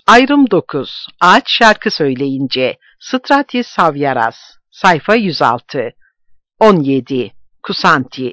Ayrım 9. Ağaç şarkı söyleyince. Stratis Savyaras. Sayfa 106. 17. Kusanti.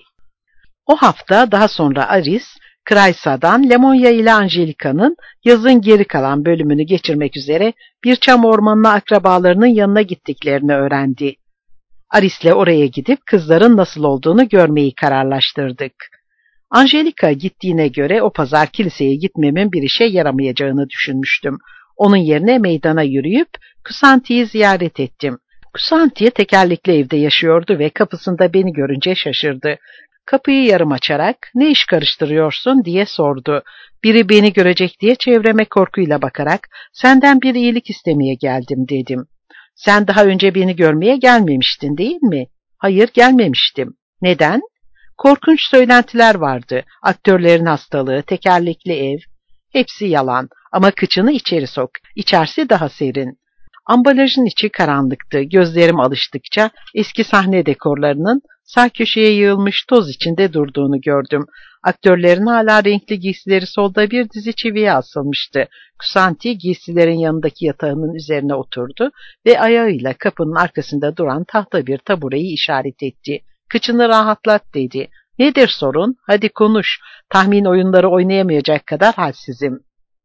O hafta daha sonra Aris, Kraysa'dan Lemonya ile Angelika'nın yazın geri kalan bölümünü geçirmek üzere bir çam ormanına akrabalarının yanına gittiklerini öğrendi. Aris'le oraya gidip kızların nasıl olduğunu görmeyi kararlaştırdık. Angelika gittiğine göre o pazar kiliseye gitmemin bir işe yaramayacağını düşünmüştüm. Onun yerine meydana yürüyüp Kusanti'yi ziyaret ettim. Kusanti tekerlekli evde yaşıyordu ve kapısında beni görünce şaşırdı. Kapıyı yarım açarak "Ne iş karıştırıyorsun?" diye sordu. "Biri beni görecek diye çevreme korkuyla bakarak senden bir iyilik istemeye geldim," dedim. "Sen daha önce beni görmeye gelmemiştin değil mi?" "Hayır, gelmemiştim." "Neden?" "Korkunç söylentiler vardı. Aktörlerin hastalığı, tekerlekli ev. Hepsi yalan ama kıçını içeri sok. İçerisi daha serin." Ambalajın içi karanlıktı. Gözlerim alıştıkça eski sahne dekorlarının sağ köşeye yığılmış toz içinde durduğunu gördüm. Aktörlerin hala renkli giysileri solda bir dizi çiviye asılmıştı. Kusanti giysilerin yanındaki yatağının üzerine oturdu ve ayağıyla kapının arkasında duran tahta bir tabureyi işaret etti. "Kıçını rahatlat," dedi. "Nedir sorun? Hadi konuş. Tahmin oyunları oynayamayacak kadar halsizim."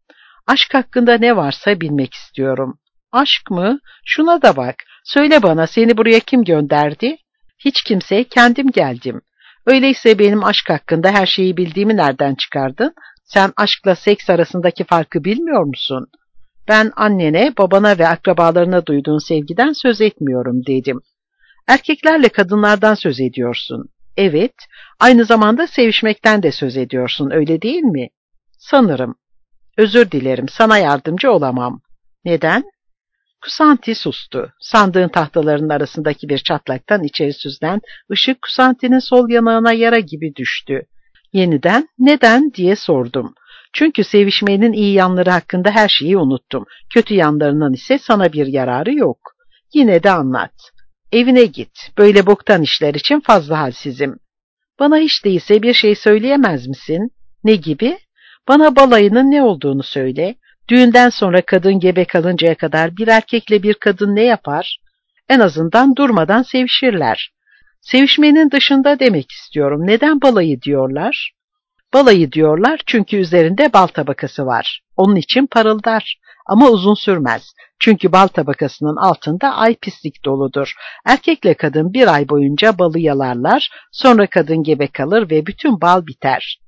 "Aşk hakkında ne varsa bilmek istiyorum." "Aşk mı? Şuna da bak. Söyle bana, seni buraya kim gönderdi?" "Hiç kimse, kendim geldim." "Öyleyse benim aşk hakkında her şeyi bildiğimi nereden çıkardın? Sen aşkla seks arasındaki farkı bilmiyor musun?" "Ben annene, babana ve akrabalarına duyduğun sevgiden söz etmiyorum," dedim. "Erkeklerle kadınlardan söz ediyorsun." "Evet, aynı zamanda sevişmekten de söz ediyorsun, öyle değil mi?" "Sanırım." "Özür dilerim, sana yardımcı olamam." "Neden?" Kusanti sustu. Sandığın tahtalarının arasındaki bir çatlaktan içeri süzülen ışık Kusanti'nin sol yanağına yara gibi düştü. Yeniden "Neden?" diye sordum. "Çünkü sevişmenin iyi yanları hakkında her şeyi unuttum. Kötü yanlarının ise sana bir yararı yok." "Yine de anlat." "Evine git. Böyle boktan işler için fazla halsizim." "Bana hiç değilse bir şey söyleyemez misin?" "Ne gibi?" "Bana balayının ne olduğunu söyle. Düğünden sonra kadın gebe kalıncaya kadar bir erkekle bir kadın ne yapar?" "En azından durmadan sevişirler." "Sevişmenin dışında demek istiyorum. Neden balayı diyorlar?" "Balayı diyorlar çünkü üzerinde bal tabakası var. Onun için parıldar. Ama uzun sürmez. Çünkü bal tabakasının altında ay pislik doludur. Erkekle kadın bir ay boyunca balı yalarlar, sonra kadın gebe kalır ve bütün bal biter."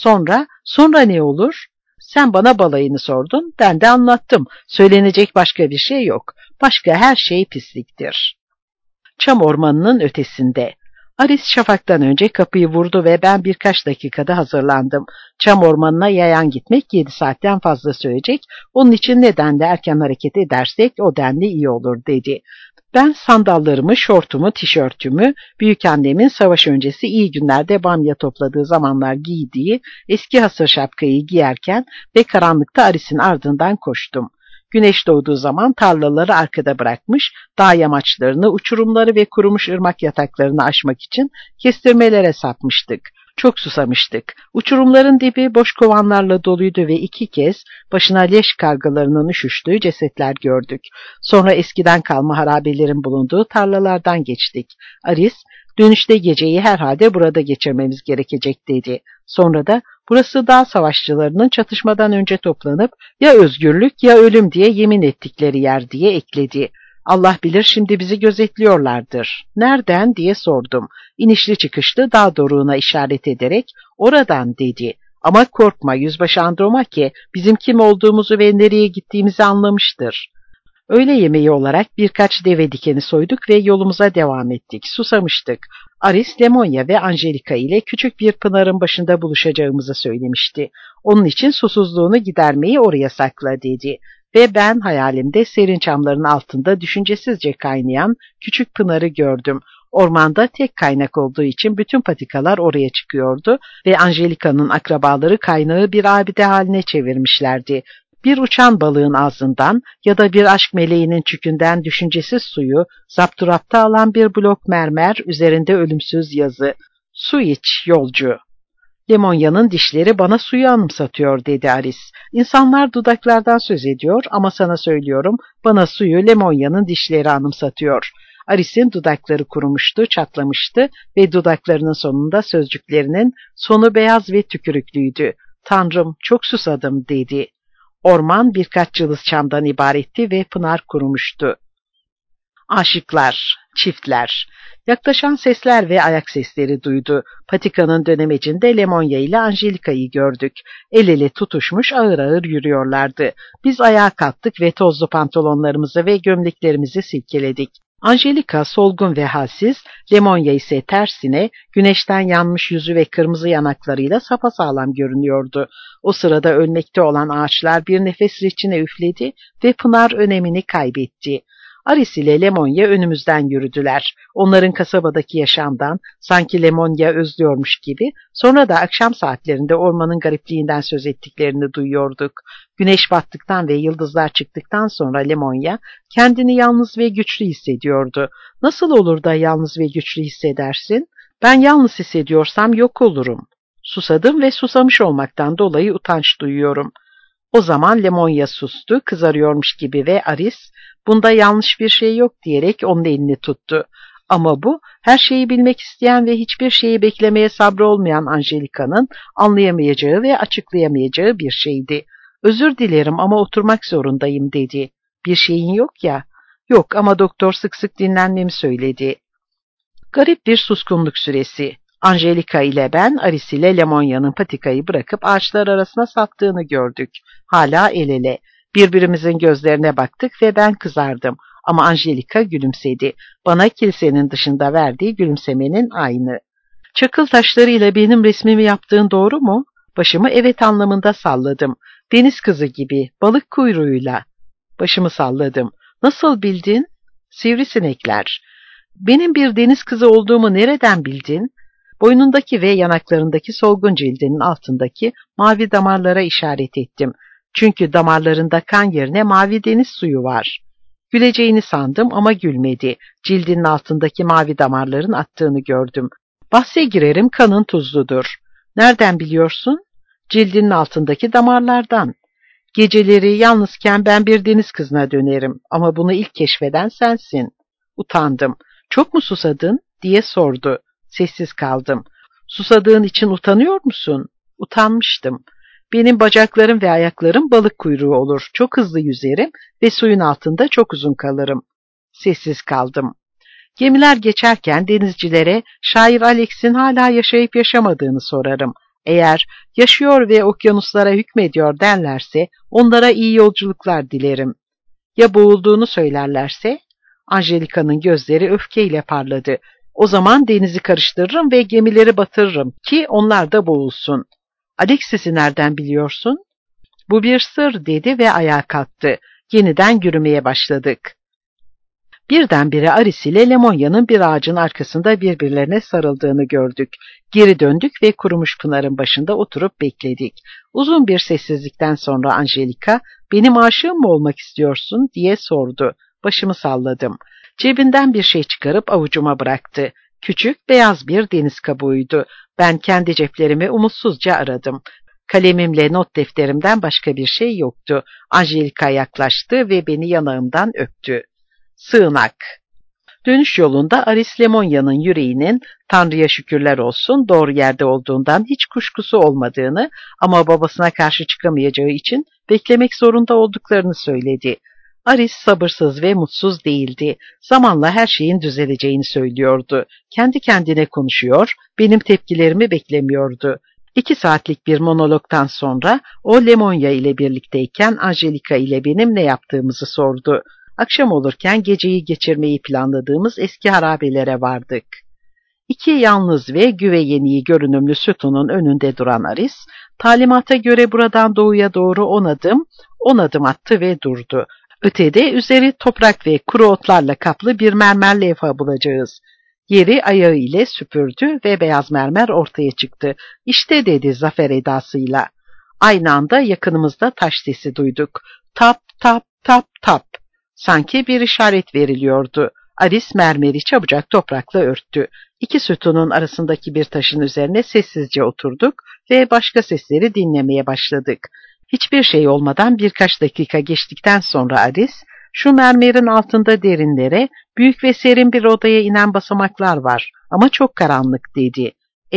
Sonra ne olur?" "Sen bana balayını sordun, ben de anlattım. Söylenecek başka bir şey yok. Başka her şey pisliktir." Çam ormanının ötesinde. Aris şafaktan önce kapıyı vurdu ve ben birkaç dakikada hazırlandım. Çam ormanına yayan gitmek 7 saatten fazla sürecek. Onun için neden de erken hareket edersek o denli iyi olur, dedi. Ben sandallarımı, şortumu, tişörtümü, büyükannemin savaş öncesi iyi günlerde bamya topladığı zamanlar giydiği eski hasır şapkayı giyerken ve karanlıkta Aris'in ardından koştum. Güneş doğduğu zaman tarlaları arkada bırakmış, dağ yamaçlarını, uçurumları ve kurumuş ırmak yataklarını aşmak için kestirmelere sapmıştık. Çok susamıştık. Uçurumların dibi boş kovanlarla doluydu ve 2 kez başına leş kargalarının üşüştüğü cesetler gördük. Sonra eskiden kalma harabelerin bulunduğu tarlalardan geçtik. Aris, "Dönüşte geceyi herhalde burada geçirmemiz gerekecek," dedi. Sonra da "Burası dağ savaşçılarının çatışmadan önce toplanıp ya özgürlük ya ölüm diye yemin ettikleri yer," diye ekledi. "Allah bilir şimdi bizi gözetliyorlardır." "Nereden?" diye sordum. İnişli çıkışlı dağ doruğuna işaret ederek "Oradan," dedi. "Ama korkma, Yüzbaşı Andromache bizim kim olduğumuzu ve nereye gittiğimizi anlamıştır." Öğle yemeği olarak birkaç deve dikeni soyduk ve yolumuza devam ettik. Susamıştık. Aris, Lemonya ve Angelika ile küçük bir pınarın başında buluşacağımızı söylemişti. Onun için susuzluğunu gidermeyi oraya sakla, dedi. Ve ben hayalimde serin çamların altında düşüncesizce kaynayan küçük pınarı gördüm. Ormanda tek kaynak olduğu için bütün patikalar oraya çıkıyordu ve Angelika'nın akrabaları kaynağı bir abide haline çevirmişlerdi. Bir uçan balığın ağzından ya da bir aşk meleğinin çükünden düşüncesiz suyu zapturapta alan bir blok mermer, üzerinde ölümsüz yazı. "Su iç, yolcu." Lemonya'nın dişleri bana suyu anımsatıyor dedi Aris. İnsanlar dudaklardan söz ediyor ama sana söylüyorum, bana suyu Lemonya'nın dişleri anımsatıyor. Aris'in dudakları kurumuştu, çatlamıştı ve dudaklarının sonunda sözcüklerinin sonu beyaz ve tükürüklüydü. Tanrım, çok susadım dedi. Orman birkaç cılız çamdan ibaretti ve pınar kurumuştu. Aşıklar, çiftler. Yaklaşan sesler ve ayak sesleri duydu. Patikanın dönemecinde Lemonya ile Angelika'yı gördük. El ele tutuşmuş ağır ağır yürüyorlardı. Biz ayağa kalktık ve tozlu pantolonlarımızı ve gömleklerimizi silkeledik. Angelika solgun ve halsiz, Lemonya ise tersine güneşten yanmış yüzü ve kırmızı yanaklarıyla sapasağlam görünüyordu. O sırada ölmekte olan ağaçlar bir nefes içine üfledi ve pınar önemini kaybetti. Aris ile Lemonya önümüzden yürüdüler. Onların kasabadaki yaşamdan, sanki Lemonya özlüyormuş gibi, sonra da akşam saatlerinde ormanın garipliğinden söz ettiklerini duyuyorduk. Güneş battıktan ve yıldızlar çıktıktan sonra Lemonya kendini yalnız ve güçlü hissediyordu. Nasıl olur da yalnız ve güçlü hissedersin? Ben yalnız hissediyorsam yok olurum. Susadım ve susamış olmaktan dolayı utanç duyuyorum. O zaman Lemonya sustu, kızarıyormuş gibi ve Aris, bunda yanlış bir şey yok diyerek onun elini tuttu. Ama bu, her şeyi bilmek isteyen ve hiçbir şeyi beklemeye sabrı olmayan Angelika'nın anlayamayacağı ve açıklayamayacağı bir şeydi. Özür dilerim ama oturmak zorundayım dedi. Bir şeyin yok ya. Yok ama doktor sık sık dinlenmemi söyledi. Garip bir suskunluk süresi. Angelika ile ben, Aris ile Lemonya'nın patikayı bırakıp ağaçlar arasına sattığını gördük. Hala el ele. Birbirimizin gözlerine baktık ve ben kızardım. Ama Angelika gülümsedi. Bana kilisenin dışında verdiği gülümsemenin aynı. Çakıl taşlarıyla benim resmimi yaptığın doğru mu? Başımı evet anlamında salladım. Deniz kızı gibi, balık kuyruğuyla. Başımı salladım. Nasıl bildin? Sivrisinekler. Benim bir deniz kızı olduğumu nereden bildin? Boynundaki ve yanaklarındaki solgun cildinin altındaki mavi damarlara işaret ettim. Çünkü damarlarında kan yerine mavi deniz suyu var. Güleceğini sandım ama gülmedi. Cildinin altındaki mavi damarların attığını gördüm. Bahse girerim, kanın tuzludur. Nereden biliyorsun? Cildinin altındaki damarlardan. Geceleri yalnızken ben bir deniz kızına dönerim ama bunu ilk keşfeden sensin. Utandım. Çok mu susadın? Diye sordu. Sessiz kaldım. Susadığın için utanıyor musun? Utanmıştım. Benim bacaklarım ve ayaklarım balık kuyruğu olur. Çok hızlı yüzerim ve suyun altında çok uzun kalırım. Sessiz kaldım. Gemiler geçerken denizcilere şair Alex'in hala yaşayıp yaşamadığını sorarım. Eğer yaşıyor ve okyanuslara hükmediyor derlerse onlara iyi yolculuklar dilerim. Ya boğulduğunu söylerlerse? Angelika'nın gözleri öfkeyle parladı. O zaman denizi karıştırırım ve gemileri batırırım ki onlar da boğulsun. Alexis'i nereden biliyorsun? Bu bir sır dedi ve ayağa kalktı. Yeniden yürümeye başladık. Birdenbire Aris ile Lemonya'nın bir ağacın arkasında birbirlerine sarıldığını gördük. Geri döndük ve kurumuş pınarın başında oturup bekledik. Uzun bir sessizlikten sonra Angelika, benim aşığım mı olmak istiyorsun diye sordu. Başımı salladım. Cebinden bir şey çıkarıp avucuma bıraktı. Küçük, beyaz bir deniz kabuğuydu. Ben kendi ceplerimi umutsuzca aradım. Kalemimle not defterimden başka bir şey yoktu. Angelika yaklaştı ve beni yanağımdan öptü. Sığınak. Dönüş yolunda Aris Lemonya'nın yüreğinin Tanrı'ya şükürler olsun doğru yerde olduğundan hiç kuşkusu olmadığını ama babasına karşı çıkamayacağı için beklemek zorunda olduklarını söyledi. Aris sabırsız ve mutsuz değildi. Zamanla her şeyin düzeleceğini söylüyordu. Kendi kendine konuşuyor, benim tepkilerimi beklemiyordu. 2 saatlik bir monologtan sonra o Lemonya ile birlikteyken Angelika ile benim ne yaptığımızı sordu. Akşam olurken geceyi geçirmeyi planladığımız eski harabelere vardık. 2 yalnız ve güveyeniği görünümlü sütunun önünde duran Aris, talimata göre buradan doğuya doğru 10 adım attı ve durdu. Ötede üzeri toprak ve kuru otlarla kaplı bir mermer levha bulacağız. Yeri ayağı ile süpürdü ve beyaz mermer ortaya çıktı. İşte dedi zafer edasıyla. Aynı anda yakınımızda taş sesi duyduk. Tap tap tap tap. Sanki bir işaret veriliyordu. Aris mermeri çabucak toprakla örttü. İki sütunun arasındaki bir taşın üzerine sessizce oturduk ve başka sesleri dinlemeye başladık. Hiçbir şey olmadan birkaç dakika geçtikten sonra Aris, "Şu mermerin altında derinlere, büyük ve serin bir odaya inen basamaklar var ama çok karanlık," dedi.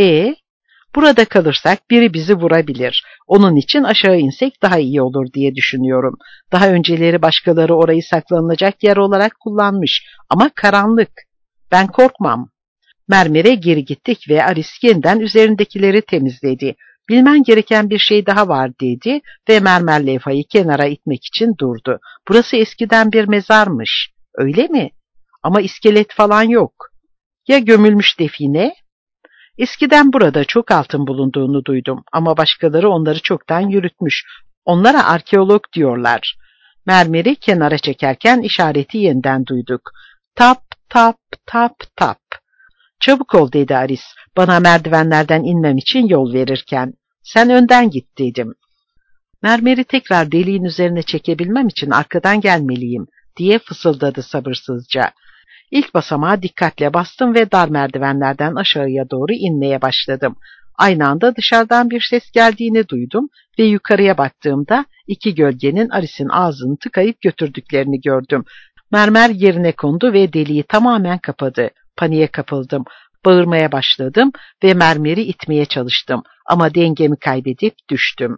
Burada kalırsak biri bizi vurabilir. Onun için aşağı insek daha iyi olur diye düşünüyorum. Daha önceleri başkaları orayı saklanılacak yer olarak kullanmış ama karanlık. Ben korkmam." Mermere geri gittik ve Aris yeniden üzerindekileri temizledi. "Bilmen gereken bir şey daha var," dedi ve mermer levhayı kenara itmek için durdu. "Burası eskiden bir mezarmış." "Öyle mi? Ama iskelet falan yok." "Ya gömülmüş define?" "Eskiden burada çok altın bulunduğunu duydum ama başkaları onları çoktan yürütmüş. Onlara arkeolog diyorlar." Mermeri kenara çekerken işareti yeniden duyduk. "Tap tap tap tap." "Çabuk ol," dedi Aris, bana merdivenlerden inmem için yol verirken. "Sen önden git," dedim. "Mermeri tekrar deliğin üzerine çekebilmem için arkadan gelmeliyim," diye fısıldadı sabırsızca. İlk basamağa dikkatle bastım ve dar merdivenlerden aşağıya doğru inmeye başladım. Aynı anda dışarıdan bir ses geldiğini duydum ve yukarıya baktığımda iki gölgenin Aris'in ağzını tıkayıp götürdüklerini gördüm. Mermer yerine kondu ve deliği tamamen kapadı. Paniğe kapıldım. Bağırmaya başladım ve mermeri itmeye çalıştım ama dengemi kaybedip düştüm.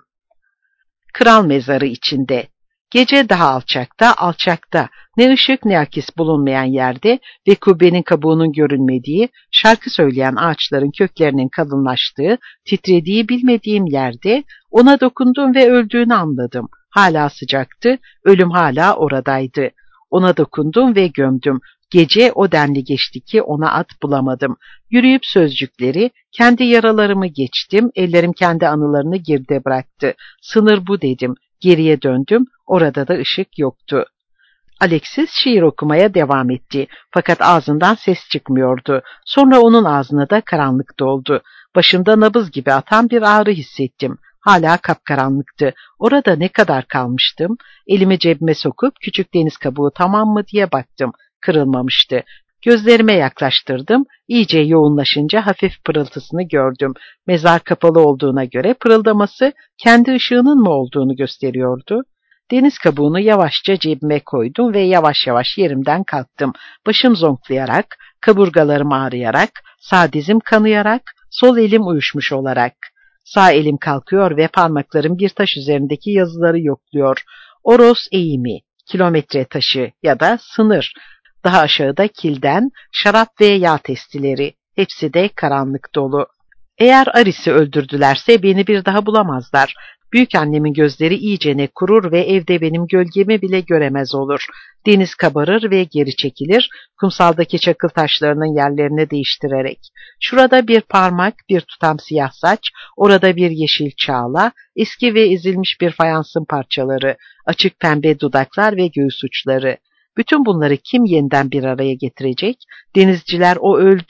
Kral mezarı içinde. Gece daha alçakta, ne ışık ne akis bulunmayan yerde ve kubbenin kabuğunun görünmediği, şarkı söyleyen ağaçların köklerinin kalınlaştığı, titrediği bilmediğim yerde ona dokundum ve öldüğünü anladım. Hala sıcaktı, ölüm hala oradaydı. Ona dokundum ve gömdüm. Gece o denli geçti ki ona at bulamadım. Yürüyüp sözcükleri, kendi yaralarımı geçtim, ellerim kendi anılarını geride bıraktı. Sınır bu dedim. Geriye döndüm, orada da ışık yoktu. Alexis şiir okumaya devam etti. Fakat ağzından ses çıkmıyordu. Sonra onun ağzına da karanlık doldu. Başımda nabız gibi atan bir ağrı hissettim. Hala kapkaranlıktı. Orada ne kadar kalmıştım? Elimi cebime sokup küçük deniz kabuğu tamam mı diye baktım. Kırılmamıştı. Gözlerime yaklaştırdım. İyice yoğunlaşınca hafif pırıltısını gördüm. Mezar kapalı olduğuna göre pırıldaması kendi ışığının mı olduğunu gösteriyordu. Deniz kabuğunu yavaşça cebime koydum ve yavaş yavaş yerimden kalktım. Başım zonklayarak, kaburgalarım ağrıyarak, sağ dizim kanayarak, sol elim uyuşmuş olarak. Sağ elim kalkıyor ve parmaklarım bir taş üzerindeki yazıları yokluyor. Oros eğimi, kilometre taşı ya da sınır. Daha aşağıda kilden, şarap ve yağ testileri. Hepsi de karanlık dolu. Eğer Aris'i öldürdülerse beni bir daha bulamazlar. Büyükannemin gözleri iyicene kurur ve evde benim gölgemi bile göremez olur. Deniz kabarır ve geri çekilir, kumsaldaki çakıl taşlarının yerlerini değiştirerek. Şurada bir parmak, bir tutam siyah saç, orada bir yeşil çağla, eski ve ezilmiş bir fayansın parçaları, açık pembe dudaklar ve göğüs uçları. Bütün bunları kim yeniden bir araya getirecek? Denizciler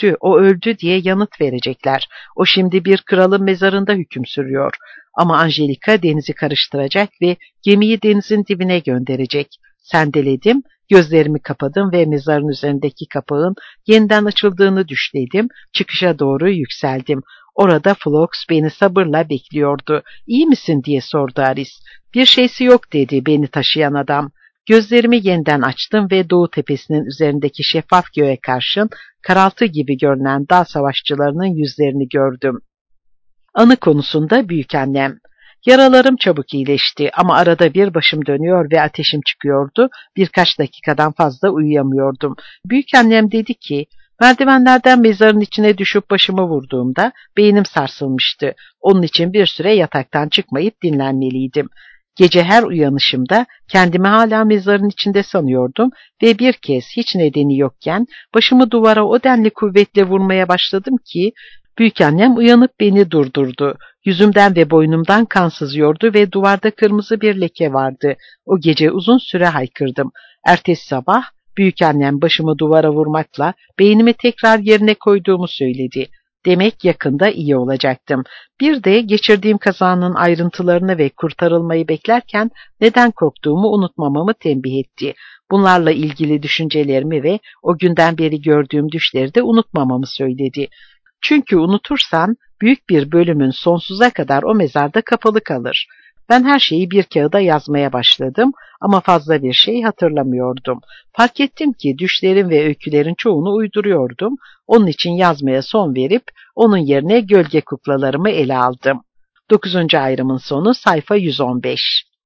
o öldü diye yanıt verecekler. O şimdi bir kralın mezarında hüküm sürüyor. Ama Angelika denizi karıştıracak ve gemiyi denizin dibine gönderecek. Sendeledim, gözlerimi kapadım ve mezarın üzerindeki kapağın yeniden açıldığını düşledim, çıkışa doğru yükseldim. Orada Flox beni sabırla bekliyordu. "İyi misin?" diye sordu Aris. "Bir şeysi yok," dedi beni taşıyan adam. Gözlerimi yeniden açtım ve doğu tepesinin üzerindeki şeffaf göğe karşın karaltı gibi görünen dağ savaşçılarının yüzlerini gördüm. Anı konusunda büyükannem. Yaralarım çabuk iyileşti ama arada bir başım dönüyor ve ateşim çıkıyordu. Birkaç dakikadan fazla uyuyamıyordum. Büyükannem dedi ki, merdivenlerden mezarın içine düşüp başımı vurduğumda beynim sarsılmıştı. Onun için bir süre yataktan çıkmayıp dinlenmeliydim. Gece her uyanışımda kendimi hala mezarın içinde sanıyordum ve bir kez hiç nedeni yokken başımı duvara o denli kuvvetle vurmaya başladım ki büyükannem uyanıp beni durdurdu. Yüzümden ve boynumdan kan sızıyordu ve duvarda kırmızı bir leke vardı. O gece uzun süre haykırdım. Ertesi sabah büyükannem başımı duvara vurmakla beynimi tekrar yerine koyduğumu söyledi. Demek yakında iyi olacaktım. Bir de geçirdiğim kazanın ayrıntılarını ve kurtarılmayı beklerken neden korktuğumu unutmamamı tembih etti. Bunlarla ilgili düşüncelerimi ve o günden beri gördüğüm düşleri de unutmamamı söyledi. Çünkü unutursan büyük bir bölümün sonsuza kadar o mezarda kapalı kalır. Ben her şeyi bir kağıda yazmaya başladım ama fazla bir şey hatırlamıyordum. Fark ettim ki düşlerin ve öykülerin çoğunu uyduruyordum. Onun için yazmaya son verip onun yerine gölge kuklalarımı ele aldım. 9. ayrımın sonu sayfa 115.